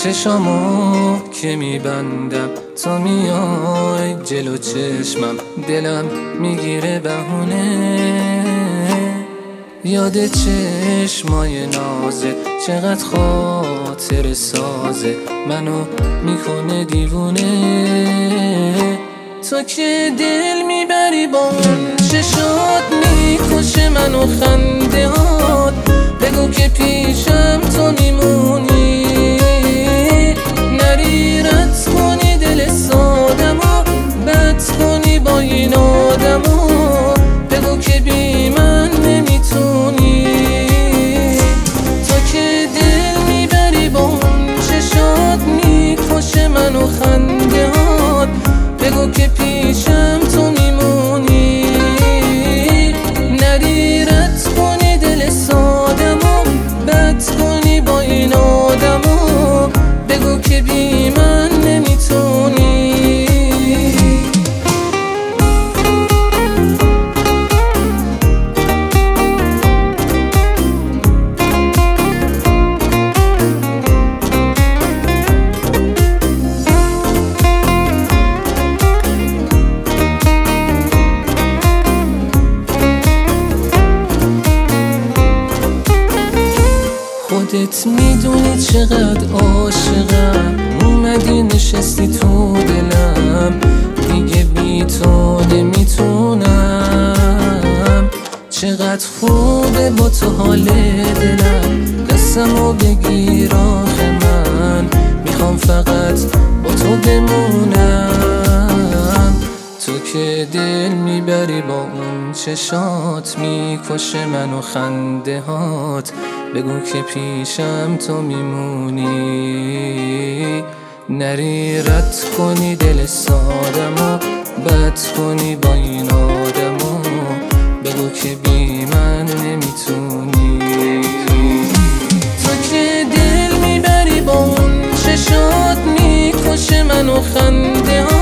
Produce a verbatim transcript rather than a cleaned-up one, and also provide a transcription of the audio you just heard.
چشامو که میبندم تا میای جلو چشمم، دلم میگیره بهونه. یاد چشمای نازه چقدر خاطر سازه، منو میکنه دیوونه. تو که دل میبری با اون چشات، میکشه منو خنده هات. بگو که پیشم تو میمونی، نری رد کنی دل سادمو، بد کنی با این آدمو. بگو که بی من نمیتونی. تو که دل میبری با اون چشات، میکشه منو خنده هات. بگو که پیشم تو میمونی، نری رد کنی دل سادمو، بد کنی با این آدمو. بگو که بی من نمیتونی. خودت میدونی چقدر عاشقم، اومدی نشستی تو دلم. دیگه بی تو نمیتونم. چقدر خوبه با تو حال دلم، قسمو بگیر آخه من میخوام فقط با تو بمونم. تو که دل میبری با اون چشات، میکشه منو خنده هات. بگو که پیشم تو میمونی، نری رد کنی دل سادمو، بد کنی با این آدمو. بگو که بی من نمیتونی. تو که دل میبری با اون چشات، میکشه منو خنده هات.